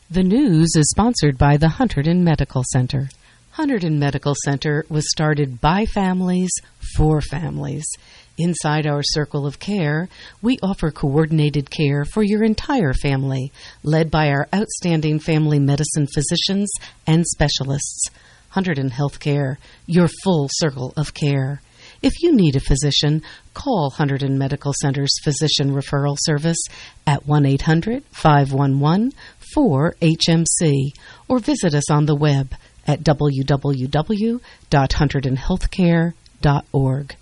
The news is sponsored by the Hunterdon Medical Center. Hunterdon Medical Center was started by families for families. Inside our circle of care, we offer coordinated care for your entire family, led by our outstanding family medicine physicians and specialists. Hunterdon Healthcare, your full circle of care. If you need a physician, call Hunterdon Medical Center's Physician Referral Service at 1-800-511-4HMC or visit us on the web at www.hunterdonhealthcare.org.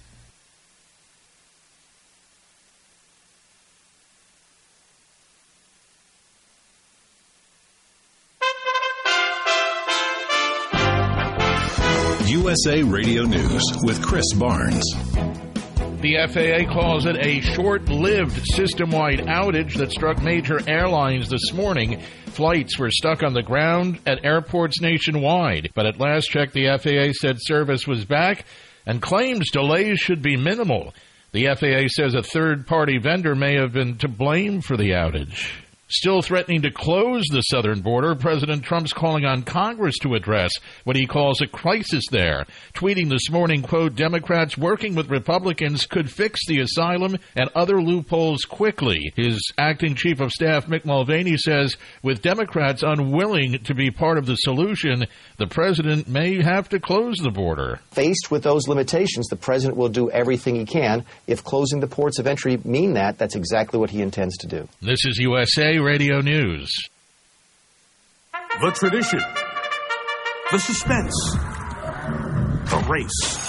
USA Radio News with Chris Barnes. The FAA calls it a short-lived system-wide outage that struck major airlines this morning. Flights were stuck on the ground at airports nationwide, but at last check, the FAA said service was back and claims delays should be minimal. The FAA says a third-party vendor may have been to blame for the outage. Still threatening to close the southern border, President Trump's calling on Congress to address what he calls a crisis there. Tweeting this morning, quote, Democrats working with Republicans could fix the asylum and other loopholes quickly. His acting chief of staff, Mick Mulvaney, says with Democrats unwilling to be part of the solution, the president may have to close the border. Faced with those limitations, the president will do everything he can. If closing the ports of entry mean that, that's exactly what he intends to do. This is USA Radio News. The tradition, the suspense, the race.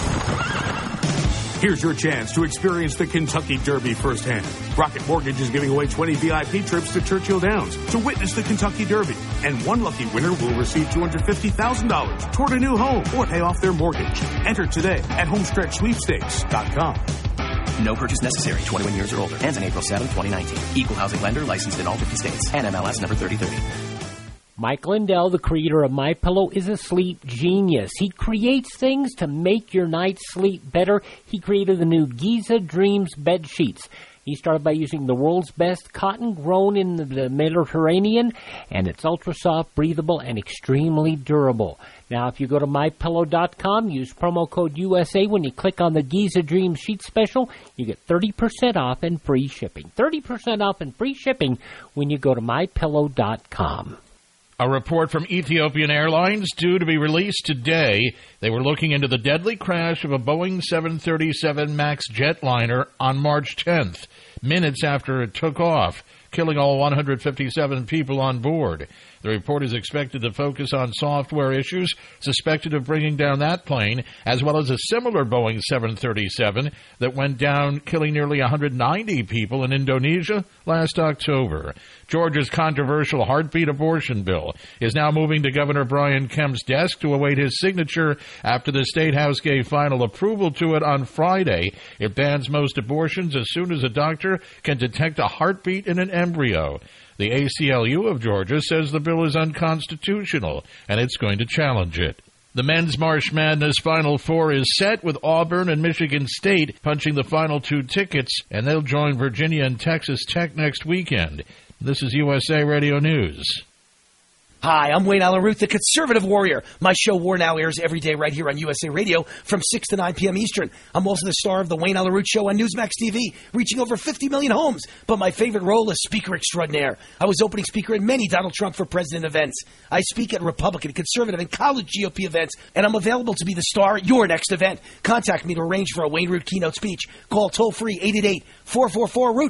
Here's your chance to experience the Kentucky Derby firsthand. Rocket Mortgage is giving away 20 VIP trips to Churchill Downs to witness the Kentucky Derby. And one lucky winner will receive $250,000 toward a new home or pay off their mortgage. Enter today at homestretchsweepstakes.com. No purchase necessary. 21 years or older. Ends on April 7, 2019. Equal housing lender licensed in all 50 states. NMLS number 3030. Mike Lindell, the creator of MyPillow, is a sleep genius. He creates things to make your night's sleep better. He created the new Giza Dreams bed sheets. He started by using the world's best cotton grown in the Mediterranean, and it's ultra soft, breathable, and extremely durable. Now, if you go to MyPillow.com, use promo code USA. When you click on the Giza Dream Sheet Special, you get 30% off and free shipping. 30% off and free shipping when you go to MyPillow.com. A report from Ethiopian Airlines due to be released today. They were looking into the deadly crash of a Boeing 737 MAX jetliner on March 10th, minutes after it took off, killing all 157 people on board. The report is expected to focus on software issues suspected of bringing down that plane, as well as a similar Boeing 737 that went down, killing nearly 190 people in Indonesia last October. Georgia's controversial heartbeat abortion bill is now moving to Governor Brian Kemp's desk to await his signature after the State House gave final approval to it on Friday. It bans most abortions as soon as a doctor can detect a heartbeat in an embryo. The ACLU of Georgia says the bill is unconstitutional, and it's going to challenge it. The Men's March Madness Final Four is set, with Auburn and Michigan State punching the final two tickets, and they'll join Virginia and Texas Tech next weekend. This is USA Radio News. Hi, I'm Wayne Allyn Root, the Conservative Warrior. My show War Now airs every day right here on USA Radio from 6 to 9 p.m. Eastern. I'm also the star of the Wayne Allyn Root Show on Newsmax TV, reaching over 50 million homes. But my favorite role is Speaker Extraordinaire. I was opening speaker at many Donald Trump for President events. I speak at Republican, Conservative, and college GOP events, and I'm available to be the star at your next event. Contact me to arrange for a Wayne Root keynote speech. Call toll-free 888-444-ROOT.